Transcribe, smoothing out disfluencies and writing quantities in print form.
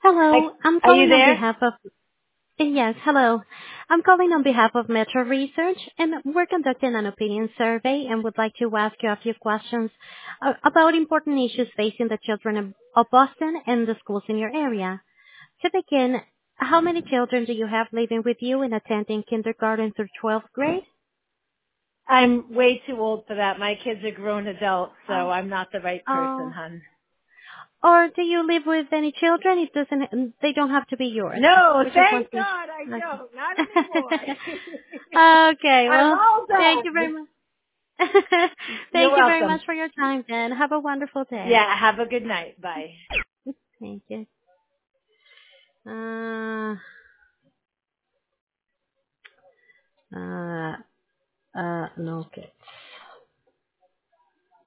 Hi, Hello, I'm are you calling on there? behalf of, yes, hello. I'm calling on behalf of Metro Research, and we're conducting an opinion survey and would like to ask you a few questions about important issues facing the children of Boston and the schools in your area. To begin, how many children do you have living with you and attending kindergarten through 12th grade? I'm way too old for that. My kids are grown adults, so Oh, I'm not the right person, oh. hon. Or do you live with any children? It doesn't, they don't have to be yours. No, We just want thank to, God I okay. don't. Not anymore. Okay, I'm well, all thank you done. very much. You're Thank you very much welcome. for your time, Dan. Have a wonderful day. Yeah, have a good night. Bye. Thank you. Uh, no, okay.